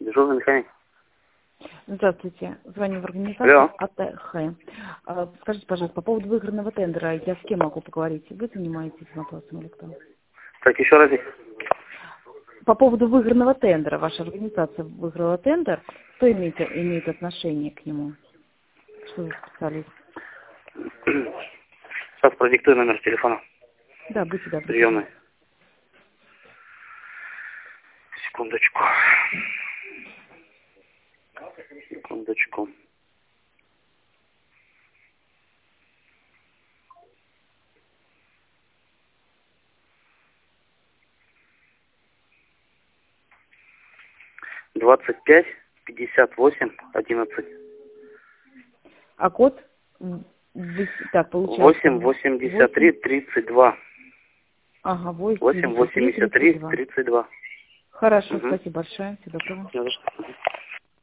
Дежурный механик. Здравствуйте. Звоню в организацию Алло. АТХ. Скажите, пожалуйста, по поводу выигранного тендера, я с кем могу поговорить? Вы занимаетесь этим вопросом или кто? Так, еще раз. По поводу выигранного тендера, ваша организация выиграла тендер, кто имеет отношение к нему? Что за специалист? Сейчас продиктую номер телефона. Да, будьте добры. Приемный. Секундочку. Секундочку. Двадцать 58 11. А код? Так, получается... 883 32. Ага, 883 883 32. 32. Хорошо, Угу. спасибо большое. Всего доброго. Не за что.